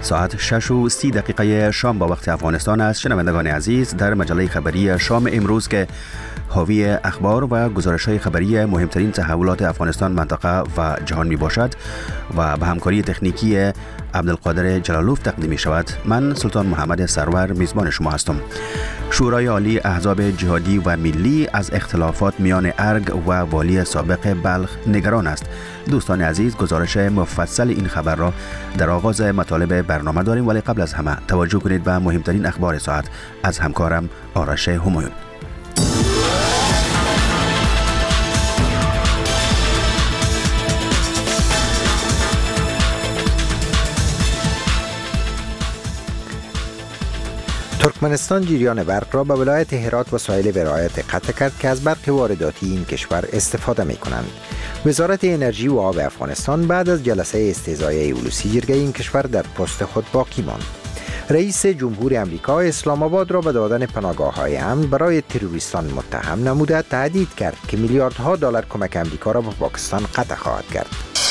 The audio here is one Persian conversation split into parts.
ساعت 6:30 شام با وقت افغانستان است. شنوندگان عزیز، در مجله خبری شام امروز که حاوی اخبار و گزارش‌های خبری مهمترین تحولات افغانستان، منطقه و جهان می باشد و به همکاری تکنیکی عبدالقادر جلالوف تقدیم می شود، من سلطان محمد سرور میزبان شما هستم. شورای عالی احزاب جهادی و ملی از اختلافات میان ارگ و والی سابق بلخ نگران است. دوستان عزیز، گزارش مفصل این خبر را در آغاز مطالب برنامه داریم، ولی قبل از همه توجه کنید به مهمترین اخبار ساعت از همکارم آرش همایون. ترکمنستان جریان برق را به ولایت هرات و ساحل ولایت قطع کرد که از برق وارداتی این کشور استفاده می کنند. وزارت انرژی و آب افغانستان بعد از جلسه استعزایی اولوسی جرگه این کشور در پست خود باقی ماند. رئیس جمهور امریکا اسلام آباد را به دادن پناهگاه‌های امن برای تروریستان متهم نموده تهدید کرد که میلیاردها دلار کمک امریکا را به پاکستان قطع خواهد کرد.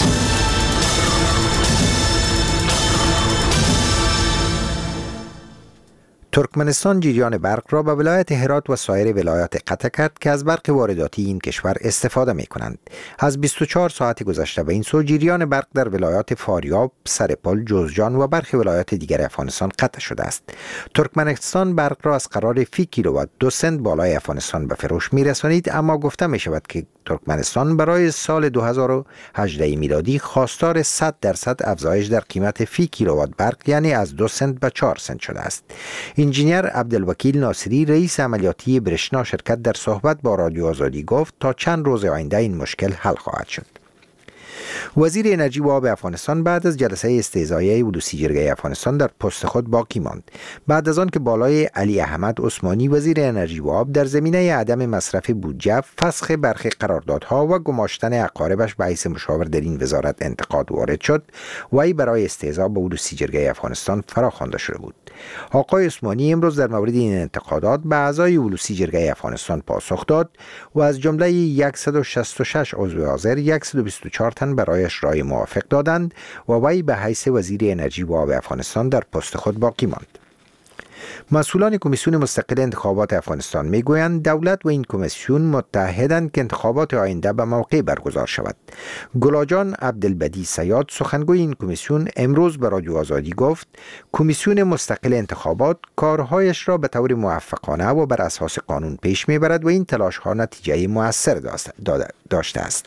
ترکمنستان جریان برق را به ولایت هرات و سایر ولایات قطع کرد که از برق وارداتی این کشور استفاده می کنند. از 24 ساعت گذشته به این سو جریان برق در ولایات فاریاب، سرپل، جوزجان و برخی ولایات دیگر افغانستان قطع شده است. ترکمنستان برق را از قرار فی کیلووات 2 سنت بالای افغانستان به فروش می رسانید، اما گفته می شود که ترکمنستان برای سال 2018 میلادی خواستار 100% افزایش در قیمت فی کیلووات برق، یعنی از 2 سنت به 4 سنت شده است. انجینیر عبدالوکیل ناصری، رئیس عملیاتی برشنا شرکت، در صحبت با رادیو آزادی گفت تا چند روز آینده این مشکل حل خواهد شد. وزیر انرژی و آب افغانستان بعد از جلسه استعزایی اولوسی جرگه افغانستان در پست خود باقی ماند. بعد از آن که بالای علی احمد عثمانی وزیر انرژی و آب در زمینه عدم مصرف بودجه، فسخ برخی قراردادها و گماشتن اقاربش به حیث مشاور در این وزارت انتقاد وارد شد، وی برای استعزا به اولوسی جرگه افغانستان فراخوانده شده بود. آقای عثمانی امروز در مورد این انتقادات به اعضای اولوسی جرگه افغانستان پاسخ داد و از جمله 166 عضو حاضر 124 تن برایش رای موافق دادند و وی به حیث وزیر انرژی و آب افغانستان در پست خود باقی ماند. مسئولان کمیسیون مستقل انتخابات افغانستان میگویند دولت و این کمیسیون متحدند که انتخابات آینده به موقع برگزار شود. گلاجان عبدالبدی سیاد، سخنگوی این کمیسیون، امروز به رادیو آزادی گفت کمیسیون مستقل انتخابات کارهایش را به طور موفقانه و بر اساس قانون پیش میبرد و این تلاش‌ها نتیجه مؤثر داشته است.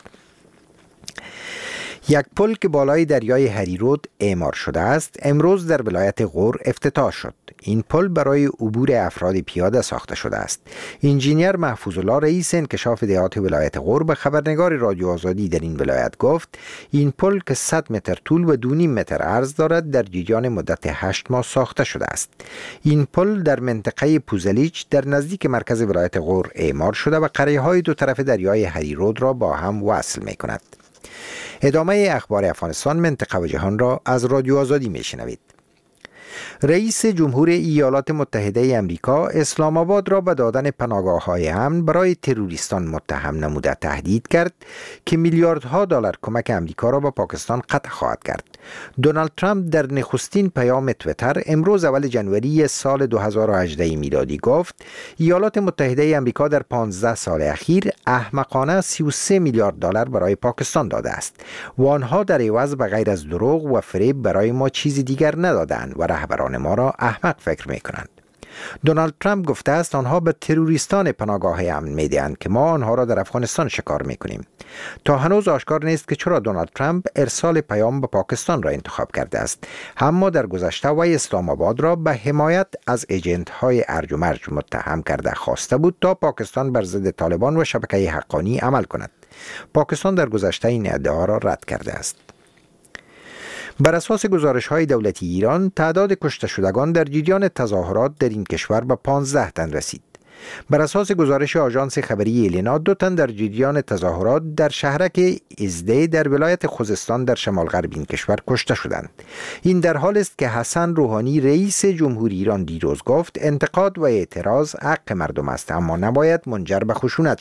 یک پل که بالای دریای هریرود اعمار شده است امروز در ولایت غور افتتاح شد. این پل برای عبور افراد پیاده ساخته شده است. انجینیر محفوظ الله، رئیس انکشاف دهات ولایت غور، به خبرنگار رادیو آزادی در این ولایت گفت این پل که 100 متر طول و 2.5 متر عرض دارد در جریان مدت 8 ماه ساخته شده است. این پل در منطقه پوزلیچ در نزدیک مرکز ولایت غور اعمار شده و قریه‌های دو طرف دریای هریرود را با هم وصل می‌کند. ادامه اخبار افغانستان، منطقه و جهان را از رادیو آزادی میشنوید. رئیس جمهور ایالات متحده امریکا اسلام آباد را به دادن پناهگاه‌های امن برای تروریستان متهم نموده تهدید کرد که میلیاردها دلار کمک امریکا را به پاکستان قطع خواهد کرد. دونالد ترامپ در نخستین پیام تویتر امروز اول جنوری سال 2018 میلادی گفت ایالات متحده امریکا در 15 سال اخیر احمقانه 33 میلیارد دلار برای پاکستان داده است و آنها در عوض به غیر از دروغ و فریب برای ما چیزی دیگر ندادند و رهبران ما را احمق فکر می کنند. دونالد ترامپ گفته است آنها به تروریستان پناهگاه امن می‌دهند که ما آنها را در افغانستان شکار می‌کنیم. تا هنوز آشکار نیست که چرا دونالد ترامپ ارسال پیام به پاکستان را انتخاب کرده است، اما در گذشته وی اسلام آباد را به حمایت از ایجنت‌های ارج و مرج متهم کرده خواسته بود تا پاکستان بر ضد طالبان و شبکه حقانی عمل کند. پاکستان در گذشته این ادعا را رد کرده است. بر اساس گزارش‌های دولتی ایران، تعداد کشته شدگان در جریان تظاهرات در این کشور به 15 تن رسید. بر اساس گزارش آژانس خبری ایلینا، 2 تن در جریان تظاهرات در شهرک ازده در ولایت خوزستان در شمال غرب این کشور کشته شدند. این در حال است که حسن روحانی رئیس جمهوری ایران دیروز گفت انتقاد و اعتراض حق مردم است، اما نباید منجر به خشونت شود.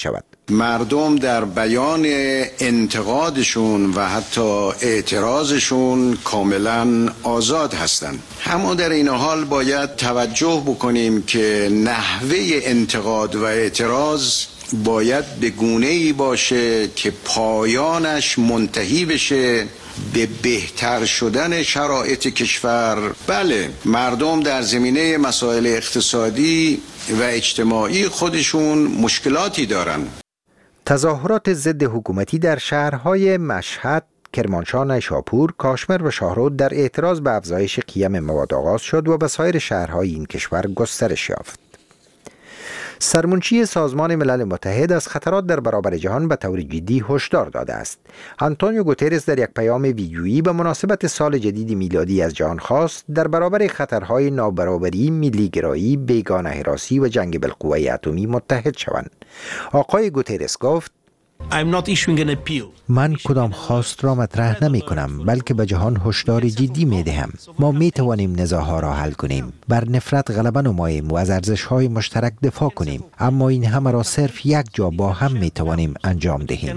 مردم در بیان انتقادشون و حتی اعتراضشون کاملا آزاد هستند. اما در این حال باید توجه بکنیم که نحوه انتقاد و اعتراض باید به گونه‌ای باشه که پایانش منتهی بشه به بهتر شدن شرایط کشور. بله، مردم در زمینه مسائل اقتصادی و اجتماعی خودشون مشکلاتی دارن. تظاهرات ضد حکومتی در شهرهای مشهد، کرمانشاه، نیشاپور، کاشمر و شاهرود در اعتراض به افزایش قیم مواد آغاز شد و به سایر شهرهای این کشور گسترش یافت. سرمنشی سازمان ملل متحد از خطرات در برابر جهان به طور جدی هشدار داده است. آنتونیو گوترس در یک پیام ویدیویی به مناسبت سال جدید میلادی از جهان خواست در برابر خطرهای نابرابری، ملی‌گرایی، بیگانه هراسی و جنگ بالقوه اتمی متحد شوند. آقای گوترس گفت: من کدام خواست را مطرح نمی کنم، بلکه به جهان هشدار جدی می دهم. ما می توانیم نزاعها را حل کنیم، بر نفرت غلبه نماییم و از ارزش‌های مشترک دفاع کنیم، اما این همه را صرف یک جا با هم می توانیم انجام دهیم.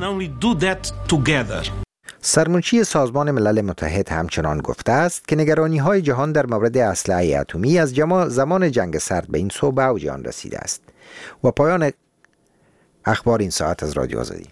سرمنشی سازمان ملل متحد همچنان گفته است که نگرانی‌های جهان در مورد اسلحه اتمی از زمان جنگ سرد به این سو به اوج آن رسیده است. و پایان اخبار این ساعت از رادیو آزادی.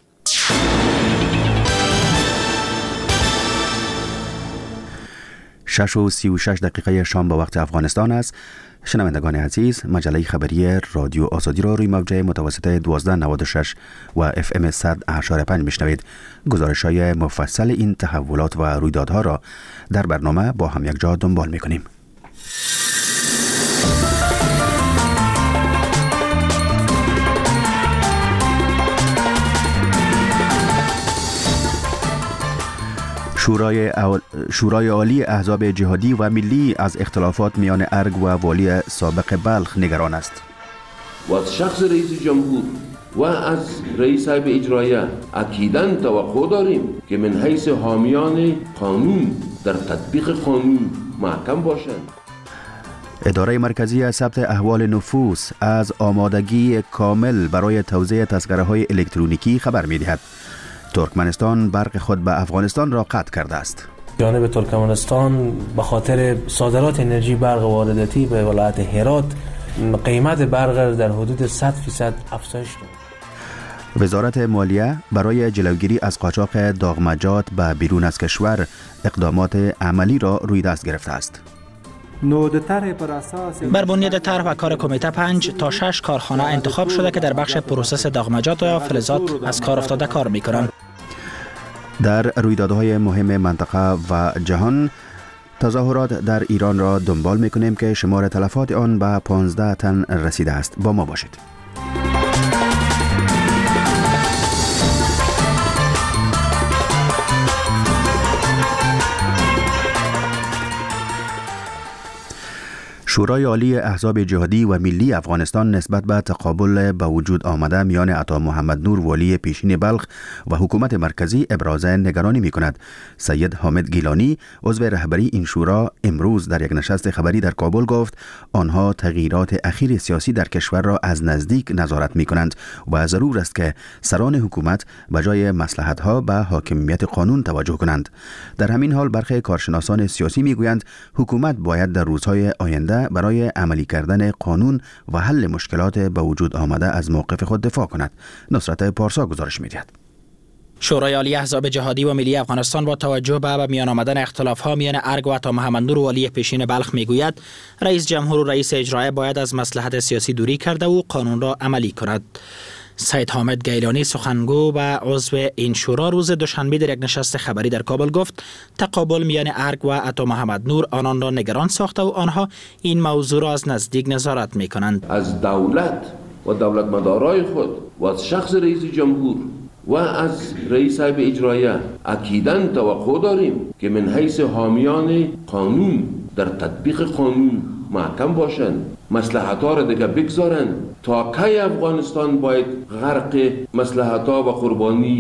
6:36 شام به وقت افغانستان است. شنوندگان عزیز، مجله خبری رادیو آزادی را روی موج متوسط 1296 و FM 100.5 میشنوید. گزارش‌های مفصل این تحولات و رویدادها را در برنامه با هم یک جا دنبال می‌کنیم. شورای عالی احزاب جهادی و ملی از اختلافات میان ارگ و والی سابق بلخ نگران است. و از شخص رئیس جمهور و از رئیس هیئت اجراییه اکیداً توقع داریم که من حیث حامیان قانون در تطبیق قانون محکم باشند. اداره مرکزی ثبت احوال نفوس از آمادگی کامل برای توزیع تذکره‌های الکترونیکی خبر می‌دهد. ترکمنستان برق خود به افغانستان را قطع کرده است. جانب ترکمنستان به خاطر صادرات انرژی برق وارداتی به ولایت هرات قیمت برق در حدود 100% افزایش داد. وزارت مالیه برای جلوگیری از قاچاق داغمجات به بیرون از کشور اقدامات عملی را روی دست گرفته است. بر بنیاد طرح و کار کمیته 5 تا 6 کارخانه انتخاب شده که در بخش پروسس داغمجات و فلزات از کار افتاده کار می‌کنند. در رویدادهای مهم منطقه و جهان، تظاهرات در ایران را دنبال می‌کنیم که شمار تلفات آن به 15 تن رسیده است. با ما باشید. شورای عالی احزاب جهادی و ملی افغانستان نسبت به تقابل به وجود آمده میان عطا محمد نور والی پیشین بلخ و حکومت مرکزی ابراز نگرانی می کند. سید حامد گیلانی عضو رهبری این شورا امروز در یک نشست خبری در کابل گفت آنها تغییرات اخیر سیاسی در کشور را از نزدیک نظارت می کنند و ضرور است که سران حکومت به جای مصلحت‌ها به حاکمیت قانون توجه کنند. در همین حال برخی کارشناسان سیاسی می گویند حکومت باید در روزهای آینده برای عملی کردن قانون و حل مشکلات به وجود آمده از موقف خود دفاع کند. نصرت پارسا گزارش می‌دهد. شورای عالی احزاب جهادی و ملی افغانستان با توجه به میان آمدن اختلاف‌ها میان ارگ و عطا محمد نور والی پیشین بلخ میگوید رئیس جمهور و رئیس اجرایی باید از مصلحت سیاسی دوری کرده و قانون را عملی کند. سید حامد گیلانی سخنگو و عضو این شورا روز دوشنبه در یک نشست خبری در کابل گفت تقابل میان ارگ و عطا محمد نور آنان را نگران ساخته و آنها این موضوع را از نزدیک نظارت می کنند. از دولت و دولت مدارای خود و از شخص رئیس جمهور و از رئیس هیئت اجراییه اکیداً توقع داریم که من حیث حامیان قانون در تطبیق قانون محکم باشند، مصلحت‌ها را دیگه بگذارند. تا کی افغانستان باید غرق مصلحت‌ها و قربانی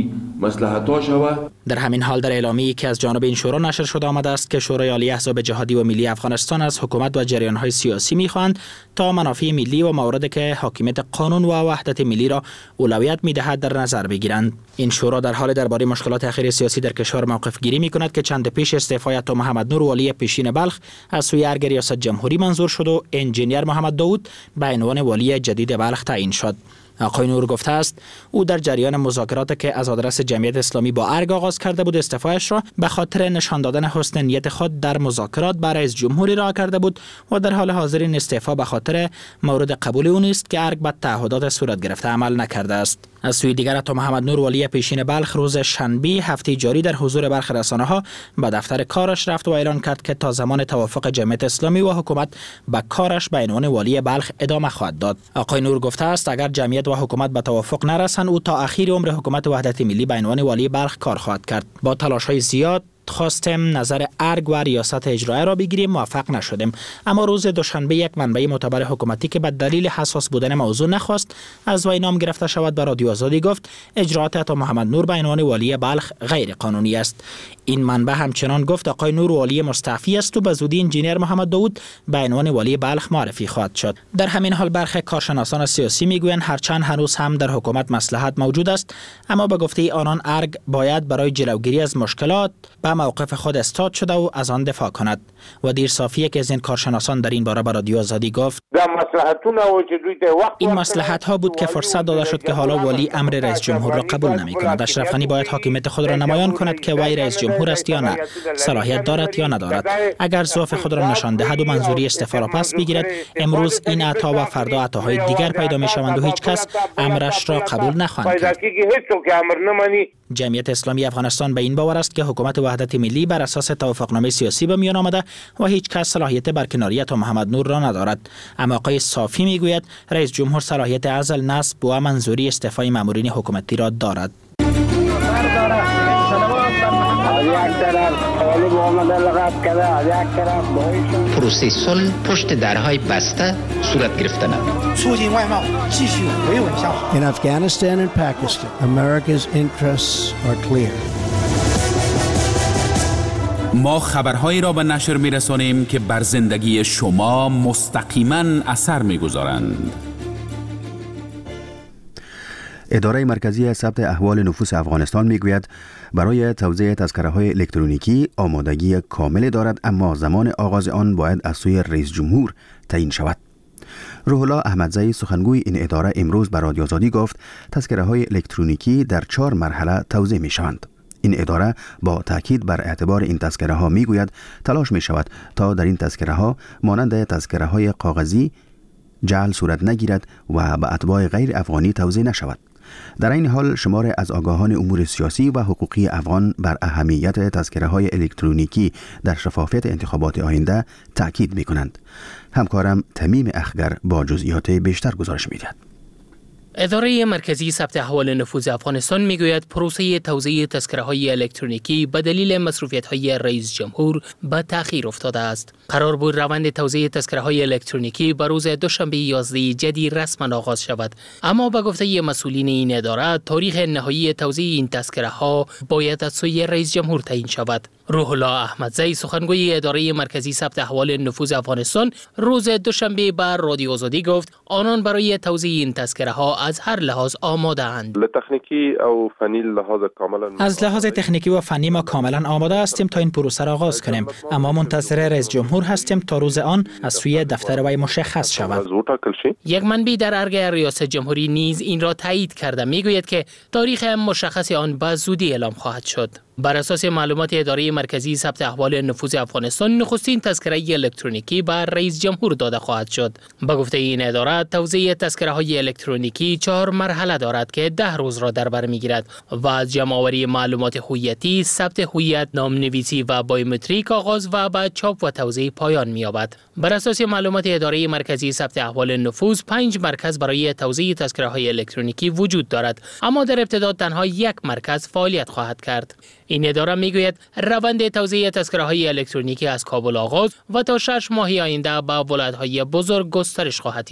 مصلحت‌ها شود. در همین حال در اعلامیه‌ای که از جانب این شورا نشر شده آمده است که شورای عالی احزاب جهادی و ملی افغانستان از حکومت و جریان‌های سیاسی می‌خواهند تا منافع ملی و مواردی که حاکمیت قانون و وحدت ملی را اولویت می‌دهد در نظر بگیرند. این شورا در حال درباره مشکلات اخیر سیاسی در کشور موقف گیری می‌کند که چند پیش استعفای عطا محمد نور والی پیشین بلخ از سوی ارگ ریاست جمهوری منظور شد و انجینیر محمد داوود به عنوان والی جدید بلخ تعیین شد. آقای نور گفته است او در جریان مذاکرات که از آدرس جمعیت اسلامی با ارگ آغاز کرده بود استعفایش را به خاطر نشان دادن حسن نیت خود در مذاکرات با رئیس جمهوری رها کرده بود و در حال حاضر این استعفا به خاطر مورد قبول او نیست که ارگ به تعهدات صورت گرفته عمل نکرده است. از سوی دیگر عطا محمد نور والی پیشین بلخ روز شنبه هفته جاری در حضور برخی رسانه‌ها به دفتر کارش رفت و اعلان کرد که تا زمان توافق جمعیت اسلامی و حکومت به کارش به عنوان والی بلخ ادامه خواهد داد. آقای نور گفته است اگر جمعیت و حکومت به توافق نرسند او تا اخیر عمر حکومت وحدت ملی به عنوان والی بلخ کار خواهد کرد. با تلاش‌های زیاد خواستیم نظر ارگ و ریاست اجرایی را بگیریم، موفق نشدیم. اما روز دوشنبه یک منبع معتبر حکومتی که به دلیل حساس بودن موضوع نخواست از وی نام گرفته شود به رادیو آزادی گفت اجراات عطا محمد نور به عنوان والی بلخ غیر قانونی است. این منبع همچنان گفت آقای نور والی مستعفی است و به زودی انجینیر محمد داوود به عنوان والی بلخ معرفی خواهد شد. در همین حال برخی کارشناسان سیاسی میگویند هرچند هنوز هم در حکومت مصلحت موجود است اما به گفته آنان ارگ باید برای جلوگیری از مشکلات به موقف خود استاد شده و از آن دفاع کند. و دیر صافیه که از این کارشناسان در این باره به رادیو آزادی گفت این مصلحت ها بود که فرصت داده شد که حالا والی امر رئیس جمهور را قبول نمی کند. اشرف غنی باید حاکمیت خود را نمایان کند که وی رئیس جمهور است یا نه، صلاحیت دارد یا ندارد. اگر ضعف خود را نشان دهد و منظوری استعفا را پس بگیرد امروز این عطا و فردا عطاهای دیگر پیدا می شوند و هیچ کس امرش را قبول نخواهند کرد. جمعیت اسلامی افغانستان به این باور است که حکومت وحدت ملی بر اساس توافقنامه سیاسی به میان آمده و هیچ کس صلاحیت برکناری عطا محمد نور را ندارد. اما آقای صافی میگوید رئیس جمهور صلاحیت عزل، نصب و منظوری استعفای مامورین حکومتی را دارد. پروسه صلح پشت درهای بسته صورت گرفتن. In Afghanistan and Pakistan, America's interests are clear. ما خبرهایی را به نشر می‌رسانیم که بر زندگی شما مستقیما اثر می‌گذارند. اداره مرکزی ثبت احوال نفوس افغانستان میگوید برای توزیع تذکره‌های الکترونیکی آمادگی کامل دارد اما زمان آغاز آن باید از سوی رئیس جمهور تعیین شود. روح الله احمدزئی سخنگوی این اداره امروز به رادیو آزادی گفت تذکره‌های الکترونیکی در 4 مرحله توزیع می‌شوند. این اداره با تاکید بر اعتبار این تذکره‌ها میگوید تلاش می‌شود تا در این تذکره‌ها مانند تذکره‌های کاغذی جعل صورت نگیرد و به اتباع غیر افغانی توزیع نشود. در این حال شمار از آگاهان امور سیاسی و حقوقی افغان بر اهمیت تذکره‌های الکترونیکی در شفافیت انتخابات آینده تاکید می‌کنند. همکارم تمیم اخگر با جزئیات بیشتر گزارش می‌دهد. اداره مرکزی ثبت احوال نفوس افغانستان میگوید پروسه توزیع تذکره‌های الکترونیکی به دلیل مصروفیت‌های رئیس جمهور به تأخیر افتاده است. قرار بود روند توزیع تذکره‌های الکترونیکی به روز دوشنبه 11 جدی رسما آغاز شود، اما به گفته مسئولین این اداره تاریخ نهایی توزیع این تذکره‌ها باید از سوی رئیس جمهور تعیین شود. روح الله احمدزئی سخنگوی اداره مرکزی ثبت احوال نفوس افغانستان روز دوشنبه بر رادیو آزادی گفت آنان برای توزیع این تذکره‌ها از هر لحاظ آماده اند. از لحاظ تکنیکی و فنی ما کاملا آماده هستیم تا این پروسه را آغاز کنیم، اما منتظر رئیس جمهور هستیم تا روز آن از سوی دفتر وی مشخص شود. یک منبع در ارگ ریاست جمهوری نیز این را تایید کرده میگوید که تاریخ مشخص آن به زودی اعلام خواهد شد. بر اساس معلومات اداره مرکزی ثبت احوال نفوس افغانستان نخستین تذکره الکترونیکی به رئیس جمهور داده خواهد شد. به گفته این اداره توزیع تذکره‌های الکترونیکی 4 مرحله دارد که 10 روز را در بر میگیرد و از جمع‌آوری معلومات هویتی، ثبت هویت، نام‌نویسی و بایومتریک آغاز و بعد چاپ و توزیع پایان می‌یابد. بر اساس معلومات اداره مرکزی ثبت احوال نفوس 5 مرکز برای توزیع تذکره‌های الکترونیکی وجود دارد، اما در ابتدا تنها 1 مرکز فعالیت خواهد کرد. این اداره میگوید روند توزیع تذکره‌های الکترونیکی از کابل آغاز و تا 6 ماه آینده به ولایت‌های بزرگ گسترش خواهد یافت.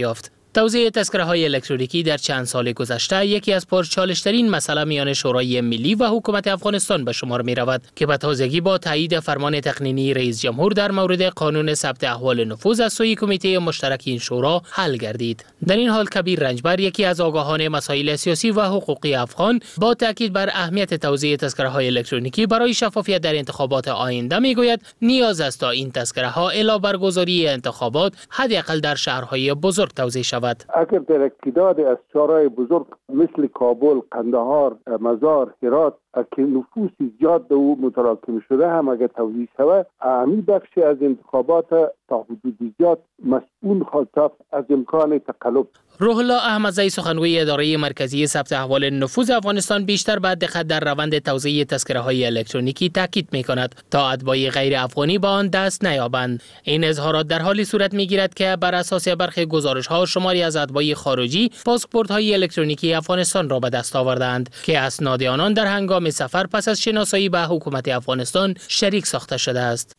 توزیع تذکره‌های الکترونیکی در چند سال گذشته یکی از پرچالش‌ترین مسائل میان شورای ملی و حکومت افغانستان به شمار می‌رود که به تازگی با تایید فرمان تقنینی رئیس جمهور در مورد قانون ثبت احوال نفوذ از سوی کمیته مشترک این شورا حل گردید. در این حال کبیر رنجبر، یکی از آگاهان مسائل سیاسی و حقوقی افغان، با تاکید بر اهمیت توزیع تذکره‌های الکترونیکی برای شفافیت در انتخابات آینده میگوید نیاز است تا این تذکره‌ها الی برگزاری انتخابات حداقل در شهرهای بزرگ توزیع شود. اگر در تعداد از شهرهای بزرگ مثل کابل، قندهار، مزار، هرات که نفوس زیاد در او متراکم شده هم اگر توزیع شود، همین بخشی از انتخابات تا حدود زیاد مسئول خالص از امکان تقلب. روح الله احمدزی، سخنگوی اداره مرکزی ثبت احوال نفوذ افغانستان، بیشتر به دقت در روند توزیع تذکره‌های الکترونیکی تاکید می‌کند تا اتباع غیر افغانی به آن دست نیابند. این اظهارات در حالی صورت می‌گیرد که بر اساس برخی گزارش‌ها شماری از اتباع خارجی پاسپورت‌های الکترونیکی افغانستان را به دست آوردند که اسناد آنان در هنگام سفر پس از شناسایی به حکومت افغانستان شریک ساخته شده است.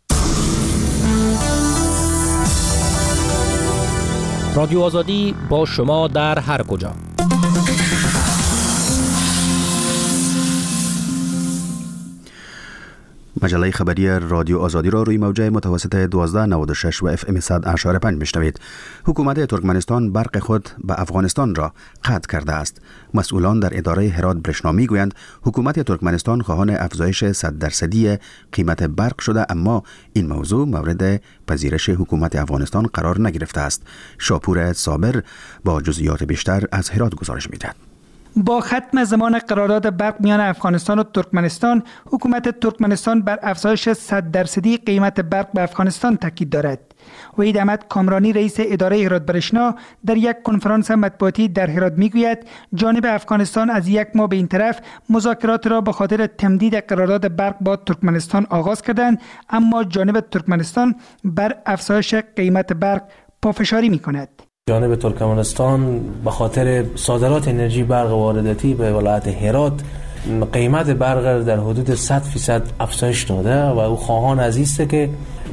رادیو آزادی با شما در هر کجا. مجله خبری رادیو آزادی را روی موجه متوسط 1296 و اف ام 100.5 میشنوید. حکومت ترکمنستان برق خود به افغانستان را قطع کرده است. مسئولان در اداره هرات برشنا میگویند حکومت ترکمنستان خواهان افزایش 100% قیمت برق شده، اما این موضوع مورد پذیرش حکومت افغانستان قرار نگرفته است. شاپور صابر با جزئیات بیشتر از هرات گزارش میدهد. با ختم زمان قرارداد برق میان افغانستان و ترکمنستان، حکومت ترکمنستان بر افزایش 100% قیمت برق به افغانستان تاکید دارد. وحید احمد کامرانی، رئیس اداره هرات برشنا، در یک کنفرانس مطبوعاتی در هرات میگوید جانب افغانستان از یک ماه به این طرف مذاکرات را به خاطر تمدید قرارداد برق با ترکمنستان آغاز کردند، اما جانب ترکمنستان بر افزایش قیمت برق پافشاری میکند. جانب ترکمنستان به خاطر صادرات انرژی برق وارداتی به ولایت هرات قیمت برق در حدود 100% افزایش داده و او خواهان است که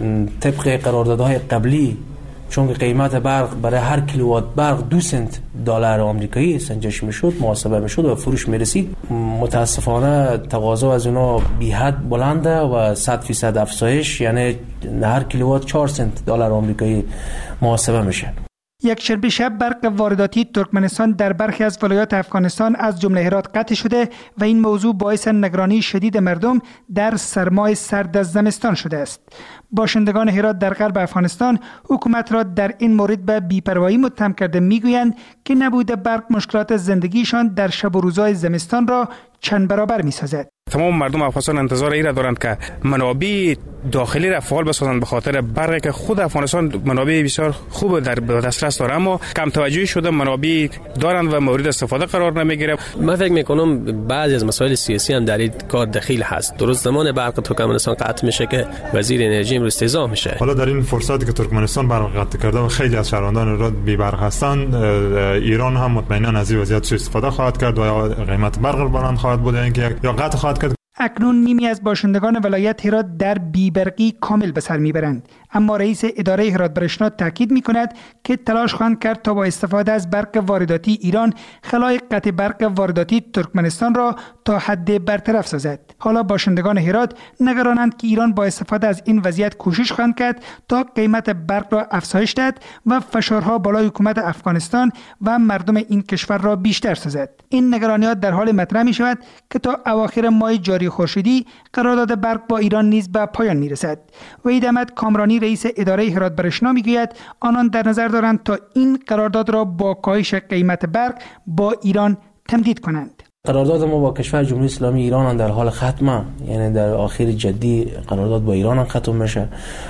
طبق قراردادهای قبلی، چون قیمت برق برای هر کیلووات برق 2 سنت دلار آمریکایی سنجش میشد، محاسبه میشد و فروش میرسید، متاسفانه تقاضا از اونا بی حد بلنده و 100% افزایش، یعنی هر کیلووات 4 سنت دلار آمریکایی محاسبه میشه. یک شنبه شب برق وارداتی ترکمنستان در برخی از ولایات افغانستان از جمله هرات قطع شده و این موضوع باعث نگرانی شدید مردم در سرمای سرد از زمستان شده است. باشندگان هرات در غرب افغانستان حکومت را در این مورد به بی‌پروایی متهم کرده میگویند که نبود برق مشکلات زندگیشان در شب و روزهای زمستان را چند برابر می‌سازد. تمام مردم افغانستان انتظار این را دارند که منابع داخلی را فعال بسازند به خاطر برقی که خود افغانستان منابع بسیار خوب در دسترس داره، اما کم توجهی شده منابع دارند و مورد استفاده قرار نمیگیره. من فکر میکنم بعضی از مسائل سیاسی هم در این کار دخیل هست. درست زمان برق ترکمنستان قطع میشه که وزیر انرژی امروز استعزا میشه. حالا در این فرصتی که ترکمنستان برق قطع کرده و خیلی از شهروندان را بی برق هستند، ایران هم مطمئنا از این وضعیت استفاده خواهد کرد و قیمت برق بلند خواهد بود یا قطع خواهد کرد. اکنون نیمی از باشندگان ولایت هرات در بی‌برقی کامل به سر میبرند، اما رئیس اداره هرات برشنا تاکید میکند که تلاش خواهند کرد تا با استفاده از برق وارداتی ایران خلای قطع برق وارداتی ترکمنستان را تا حد برطرف سازد. حالا باشندگان هرات نگرانند که ایران با استفاده از این وضعیت کوشش خواهند کرد تا قیمت برق را افزایش دهد و فشارها بالای حکومت افغانستان و مردم این کشور را بیشتر سازد. این نگرانیات در حال مطرح می شود که تا اواخر ماه جاری خورشیدی قرارداد برق با ایران نیز به پایان می رسد. وحید احمد کامرانی، رئیس اداره هرات برشنا، میگوید آنان در نظر دارند تا این قرارداد را با کاهش قیمت برق با ایران تمدید کنند. قرارداد ما با کشور جمهوری اسلامی ایران در حال ختمه، یعنی در آخر جدی قرارداد با ایران ختم میشه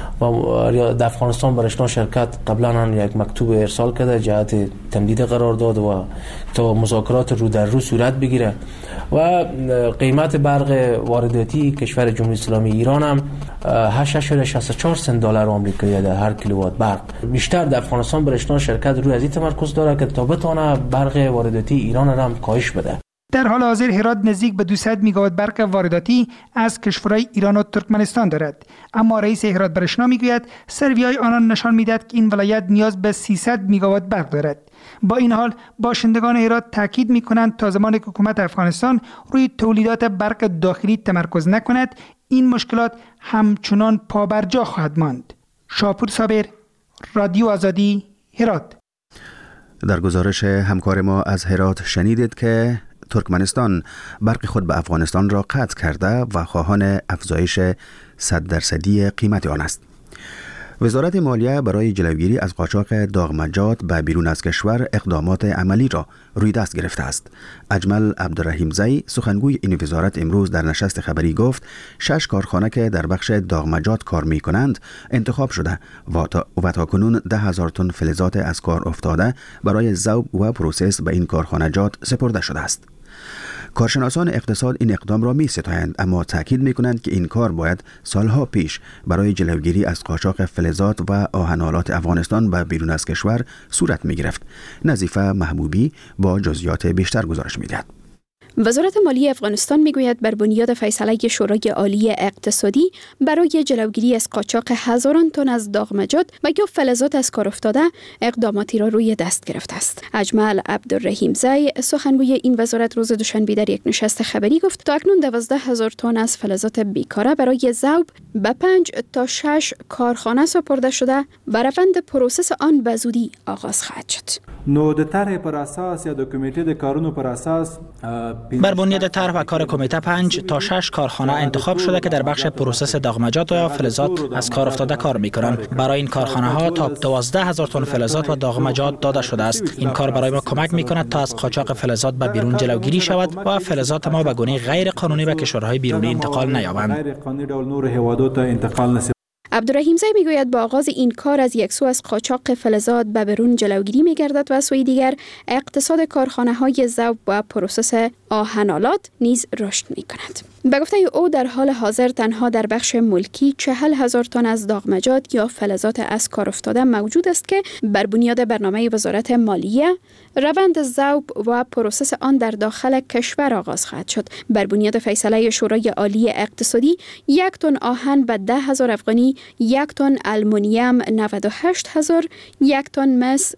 و در افغانستان برشنا شرکت قبلا هم یک مکتوب ارسال کرده جهت تمدید قرارداد و تا مذاکرات رو در رو صورت بگیره و قیمت برق وارداتی کشور جمهوری اسلامی ایران هم 8.64 سنت دلار آمریکایی در هر کیلووات برق. بیشتر در افغانستان برشنا شرکت روی از این تمرکز داره که تا بتونه برق وارداتی ایران هم کاهش بده. در حال حاضر هرات نزدیک به 200 میگاوات برق وارداتی از کشورهای ایران و ترکمنستان دارد، اما رئیس هرات برشنا میگوید سروی‌های آنان نشان میدهد که این ولایت نیاز به 300 میگاوات برق دارد. با این حال باشندگان هرات تاکید میکنند تا زمانی که حکومت افغانستان روی تولیدات برق داخلی تمرکز نکند، این مشکلات همچنان پابرجا خواهد ماند. شاپور صابر، رادیو آزادی، هرات. در گزارش همکار ما از هرات شنیدید که ترکمنستان برق خود به افغانستان را قطع کرده و خواهان افزایش 100% قیمت آن است. وزارت مالیه برای جلوگیری از قاچاق داغمجات به بیرون از کشور اقدامات عملی را روی دست گرفته است. اجمل عبدالرحیمزی سخنگوی این وزارت امروز در نشست خبری گفت 6 کارخانه که در بخش داغمجات کار می کنند انتخاب شده و تاکنون 10,000 تن فلزات از کار افتاده برای ذوب و پروسس به این کارخانجات سپرده شده است. کارشناسان اقتصاد این اقدام را می ستایند، اما تاکید می کنند که این کار باید سالها پیش برای جلوگیری از قاچاق فلزات و آهن‌آلات افغانستان به بیرون از کشور صورت می گرفت. نظیفه محبوبی با جزئیات بیشتر گزارش می دهد. وزارت مالیه افغانستان میگوید بر بنیاد فیصله شورای عالی اقتصادی برای جلوگیری از قاچاق هزاران تن از داغمجات و یا فلزات از کار افتاده اقداماتی را روی دست گرفته است. اجمل عبدالرحیمزی سخنگوی این وزارت روز دوشنبه در یک نشست خبری گفت تا اکنون 12,000 تن از فلزات بیکاره برای ذوب به 5 تا 6 کارخانه سپرده شده و روند پروسس آن به زودی آغاز خواهد شد. نو د طرح پر اساس یا د کمیته د کارونو پر اساس بر بنیاد طرح و کار کمیته 5 تا 6 کارخانه انتخاب شده که در بخش پروسس داغمجات و فلزات از کار افتاده کار می‌کنند. برای این کارخانه ها تا 12,000 تن فلزات و داغمجات داده شده است. این کار برای ما کمک می‌کند تا از قاچاق فلزات به بیرون جلوگیری شود و فلزات ما به گونه غیر قانونی به کشورهای بیرونی انتقال نیابند. عبدالرحیمزی میگوید با آغاز این کار از یک سو از قاچاق فلزات به بیرون جلوگیری می‌گردد و از سوی دیگر اقتصاد کارخانه‌های ذوب و پروسس آهن‌آلات نیز رشد می‌کند. به گفته او در حال حاضر تنها در بخش ملکی 40,000 تن از داغمجات یا فلزات از کار افتاده موجود است که بر بنیاد برنامه وزارت مالیه روند ذوب و پروسس آن در داخل کشور آغاز خواهد شد. بر بنیاد فیصله شورای عالی اقتصادی 1 تن آهن به 10,000 افغانی، 1 تن آلومینیوم 98,000، 1 تن مس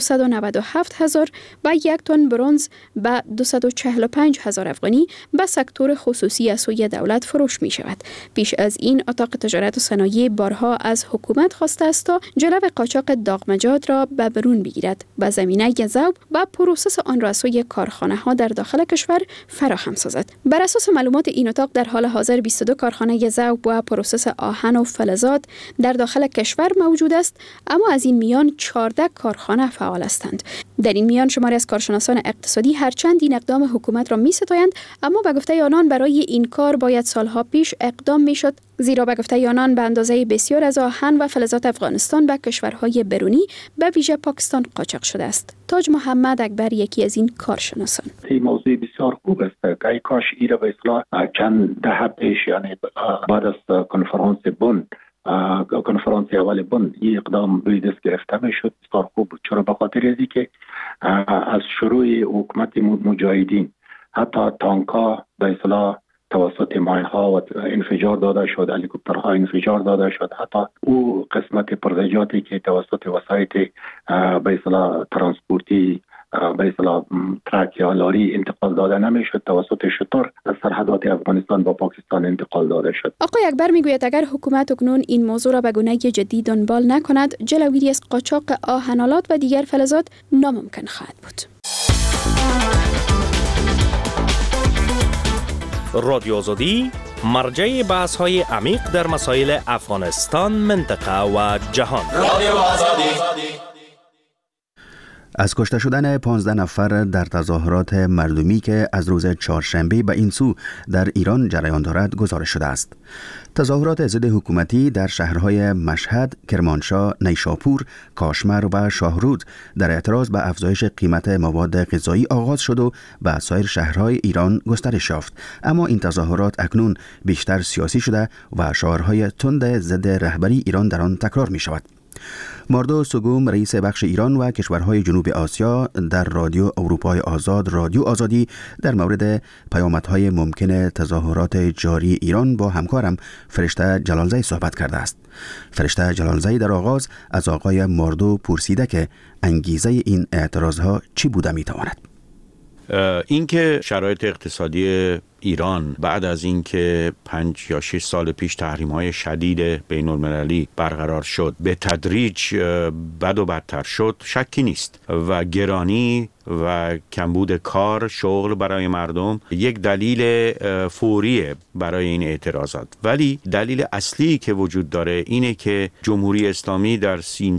297,000 و 1 تن برنز به 245,000 افغانی به سکتور خصوصی از سوی دولت فروش می شود. پیش از این اتاق تجارت و صنایع بارها از حکومت خواسته است تا جلو قاچاق داغمجات را به برون بگیرد و زمینه ذوب و پروسس آن را از سوی کارخانه ها در داخل کشور فراهم سازد. بر اساس معلومات این اتاق در حال حاضر 22 کارخانه ذوب و پروسس آهن و فلزات در داخل کشور موجود است، اما از این میان 14 کارخانه فعال هستند. در این میان شماری از کارشناسان اقتصادی هرچند این اقدام حکومت را می‌ستایند، اما به گفته آنان برای این کار باید سالها پیش اقدام می‌شد، زیرا به گفته آنان به اندازه بسیار از آهن و فلزات افغانستان به کشورهای برونی به ویژه پاکستان قاچاق شده است. تاج محمد اکبر یکی از این کارشناسان. این موضوع بسیار خوب است که ای کاش ایرا به اصلاح چند دهه پیش، یعنی بعد از کنفرانس بن، کنفرانس اول بن این اقدام روی دست گرفته میشد، بسیار خوب بود. چرا؟ به خاطر از اینکه از شروع حکومت مجاهدین حتی تانکا به اصلاح توسط ماین ها و انفجار داده شد، هلیکوپترها انفجار داده شد، حتی او قسمت پرزجاتی که توسط وسایط به اصلاح ترانسپورتی به اصطلاح ترک یا لاری انتقال داده نمیشد، توسط شتر از سرحدات افغانستان با پاکستان انتقال داده شد. آقای اکبر میگوید اگر حکومت اکنون این موضوع را به گونه جدی دنبال نکند، جلوگیری از قاچاق آهن‌آلات و دیگر فلزات ناممکن خواهد بود. رادیو آزادی مرجع بحث‌های عمیق در مسائل افغانستان، منطقه و جهان. رادیو آزادی. از کشته شدن 15 نفر در تظاهرات مردمی که از روز چهارشنبه به این سو در ایران جریان دارد گزارش شده است. تظاهرات ضد حکومتی در شهرهای مشهد، کرمانشاه، نیشاپور، کاشمر و شاهرود در اعتراض به افزایش قیمت مواد غذایی آغاز شد و به سایر شهرهای ایران گسترش یافت. اما این تظاهرات اکنون بیشتر سیاسی شده و شعارهای تند ضد رهبری ایران در آن تکرار می شود. ماردو سوگوم رئیس بخش ایران و کشورهای جنوب آسیا در رادیو اروپای آزاد رادیو آزادی در مورد پیامدهای ممکن تظاهرات جاری ایران با همکارم فرشته جلالزی صحبت کرده است. فرشته جلالزی در آغاز از آقای ماردو پرسیده که انگیزه این اعتراضها چی بوده میتواند؟ اینکه شرایط اقتصادی ایران بعد از اینکه 5 یا 6 سال پیش تحریم‌های شدید بین‌المللی برقرار شد به تدریج بد و بدتر شد شکی نیست و گرانی و کمبود کار شغل برای مردم یک دلیل فوریه برای این اعتراضات. ولی دلیل اصلی که وجود داره اینه که جمهوری اسلامی در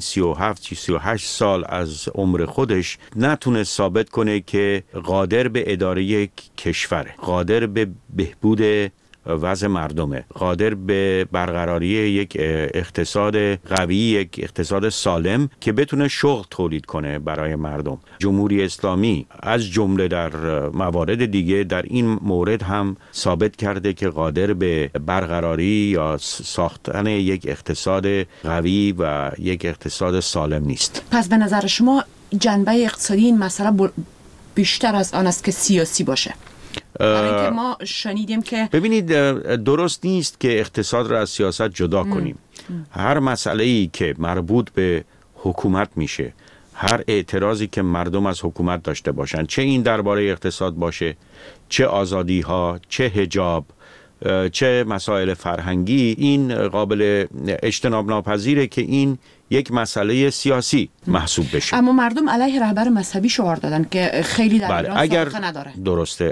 37-38 سال از عمر خودش نتونه ثابت کنه که قادر به اداره یک کشوره، قادر به بهبود وضع مردمه، قادر به برقراری یک اقتصاد قوی، یک اقتصاد سالم که بتونه شغل تولید کنه برای مردم. جمهوری اسلامی از جمله در موارد دیگه در این مورد هم ثابت کرده که قادر به برقراری یا ساختن یک اقتصاد قوی و یک اقتصاد سالم نیست. پس به نظر شما جنبه اقتصادی این مسئله بیشتر از آن است که سیاسی باشه؟ برای اینکه ما شنیدیم که ببینید درست نیست که اقتصاد را از سیاست جدا کنیم. هر مسئله‌ای که مربوط به حکومت میشه، هر اعتراضی که مردم از حکومت داشته باشن، چه این درباره اقتصاد باشه، چه آزادی ها، چه حجاب، چه مسائل فرهنگی، این قابل اجتناب ناپذیره که این یک مسئله سیاسی محسوب بشه. اما مردم علیه رهبر مذهبی شعار دادن که خیلی در ایران سابقه نداره. درسته.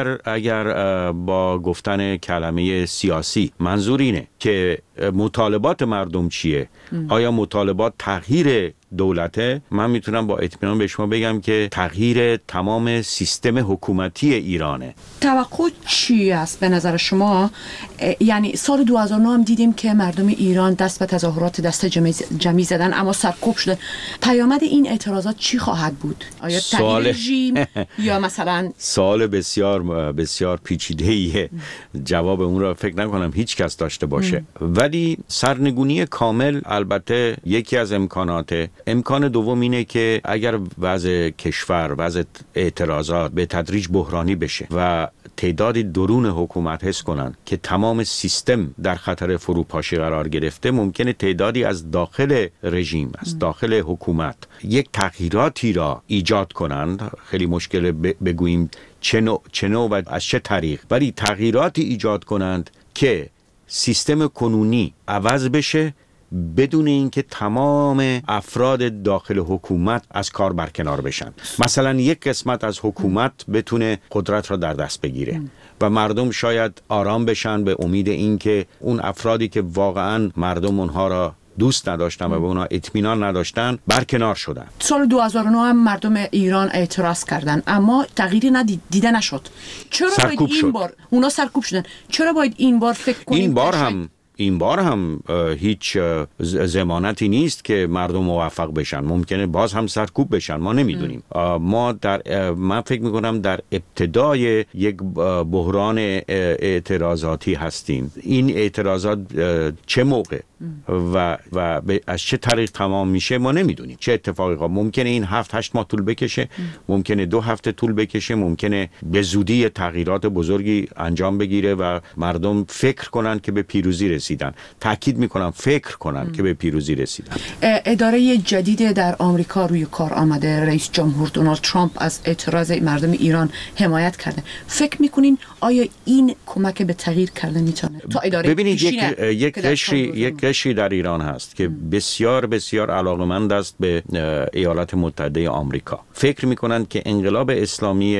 اگر با گفتن کلمه سیاسی منظور اینه که مطالبات مردم چیه، آیا مطالبات تغییر دولته، من میتونم با اطمینان به شما بگم که تغییر تمام سیستم حکومتی ایرانه. توقع چی است به نظر شما؟ یعنی سال 2009 هم دیدیم که مردم ایران دست به تظاهرات دست جمعی زدن اما سرکوب شده. پیامد این اعتراضات چی خواهد بود؟ آیا تغییر رژیم یا مثلا؟ سوال بسیار بسیار پیچیده‌ایه. جواب اون رو فکر نکنم هیچ کس داشته باشه. ولی سرنگونی کامل البته یکی از امکاناته. امکان دوم اینه که اگر وضع کشور، وضع اعتراضات به تدریج بحرانی بشه و تعدادی درون حکومت حس کنن که تمام سیستم در خطر فروپاشی قرار گرفته، ممکنه تعدادی از داخل رژیم، از داخل حکومت یک تغییراتی را ایجاد کنند. خیلی مشکل بگوییم چه نوع و از چه طریق، ولی تغییراتی ایجاد کنند که سیستم کنونی عوض بشه بدون اینکه تمام افراد داخل حکومت از کار برکنار بشن. مثلا یک قسمت از حکومت بتونه قدرت را در دست بگیره و مردم شاید آرام بشن به امید اینکه اون افرادی که واقعا مردم اونها را دوست نداشتن و به اونها اطمینان نداشتن برکنار شدن. سال 2009 هم مردم ایران اعتراض کردن اما تغییری دیده نشد. چرا باید این بار اونا سرکوب شدن؟ چرا باید این بار فکر کنیم این بار هم هیچ ضمانتی نیست که مردم موفق بشن. ممکنه باز هم سرکوب بشن، ما نمیدونیم. من فکر میکنم در ابتدای یک بحران اعتراضاتی هستیم. این اعتراضات چه موقع و از چه طریق تمام میشه ما نمیدونیم. چه اتفاقی ممکنه این 7-8 ماه طول بکشه، ممکنه 2 هفته طول بکشه، ممکنه به زودی تغییرات بزرگی انجام بگیره و مردم فکر کنن که به پیروزی رسیدن. تاکید میکنم فکر کنن که به پیروزی رسیدن. اداره جدید در آمریکا روی کار آمده. رئیس جمهور دونالد ترامپ از اعتراض مردم ایران حمایت کرده. فکر میکنین آیا این کمک به تغییر کردن میتونه تا اداره ببینید یک قشری در ایران هست که بسیار بسیار علاقمند است به ایالات متحده آمریکا. فکر میکنند که انقلاب اسلامی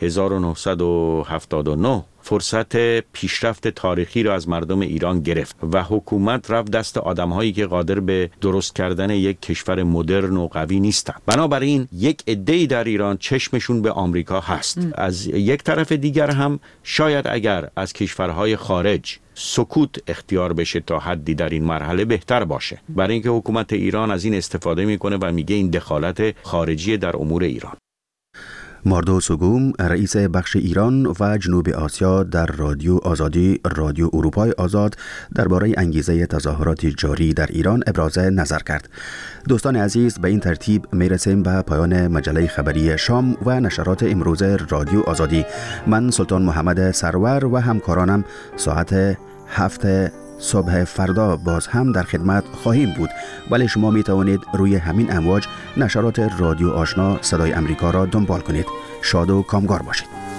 1979 فرصت پیشرفت تاریخی را از مردم ایران گرفت و حکومت رفت دست آدم‌هایی که قادر به درست کردن یک کشور مدرن و قوی نیستند. بنابراین یک عده‌ای در ایران چشمشون به آمریکا هست. از یک طرف دیگر هم شاید اگر از کشورهای خارج سکوت اختیار بشه تا حدی در این مرحله بهتر باشه، برای اینکه حکومت ایران از این استفاده میکنه و میگه این دخالت خارجی در امور ایران. ماردو سوگوم رئیس بخش ایران و جنوب آسیا در رادیو آزادی رادیو اروپای آزاد درباره انگیزه تظاهرات جاری در ایران ابراز نظر کرد. دوستان عزیز، به این ترتیب میرسیم به پایان مجله خبری شام و نشرات امروز رادیو آزادی. من سلطان محمد سرور و همکارانم ساعت 7 صبح فردا باز هم در خدمت خواهیم بود، ولی شما می توانید روی همین امواج نشرات رادیو آشنا صدای امریکا را دنبال کنید. شاد و کامگار باشید.